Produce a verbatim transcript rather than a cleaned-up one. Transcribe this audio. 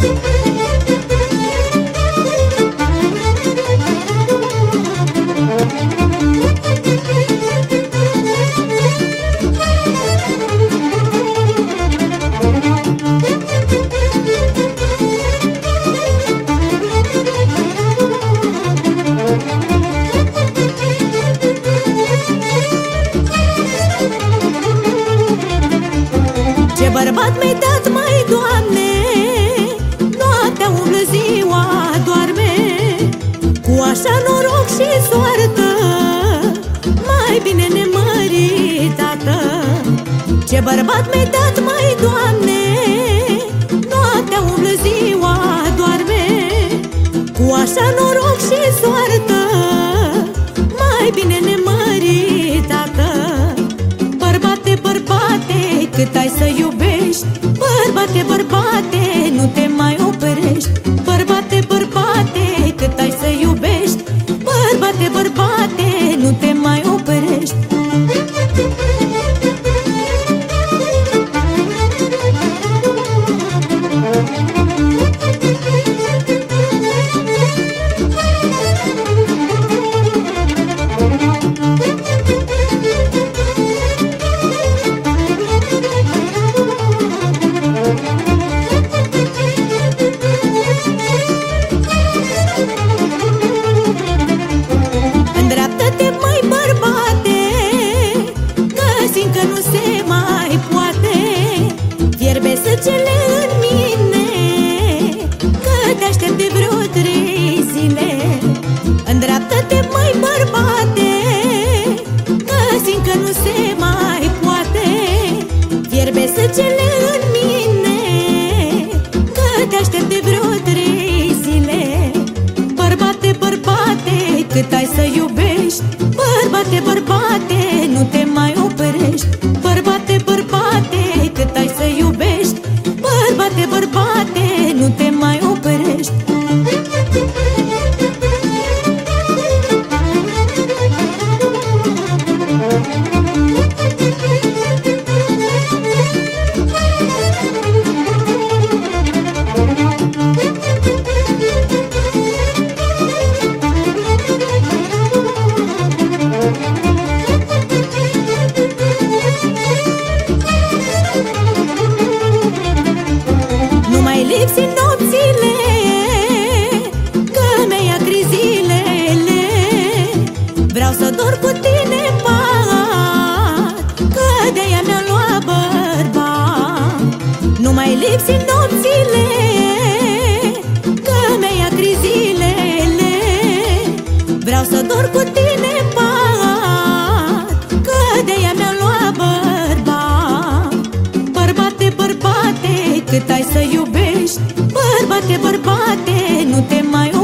Ce bărbat mi-ai dat, mai Doamne, noaptea umblă, ziua doarme. Cu așa noroc și soartă, mai bine nemăritată. Ce bărbat mi-ai dat, mai Doamne, noaptea umblă, ziua doarme. Cu așa noroc și soartă, mai bine nemăritată. Bărbate, bărbate, cât ai să iubești, bărbate, bărbate, nu te mai oprești. Bărbate, bărbate, cât ai să iubești, bărbate, bărbate, nu te mai oprești. Îndreaptă-te, mai bărbate, că simt că nu se mai poate. Fierbe sângele în mine, că te aștept de vreo trei zile. Îndreaptă-te, mai bărbate, că simt că nu se mai poate. Fierbe sângele în mine, că te aștept de vreo trei zile. Bărbate, bărbate, cât ai să iubești, bărbate, bărbate, nu te mai oprești. Bărbate, bărbate, cât ai să iubești, bărbate, bărbate, nu te mai oprești. Nu mai lipsi nopțile, că mi-ai acri zilele. Vreau să dorm cu tine în pat, că de-aia mi-a luat bărbat. Nu mai lipsi nopțile, că mi-ai acri zilele. Vreau să dorm cu tine în pat, că de-aia mi-a luat bărbat. Bărbate, bărbate, cât ai să iubești, bărbate, bărbate, nu te mai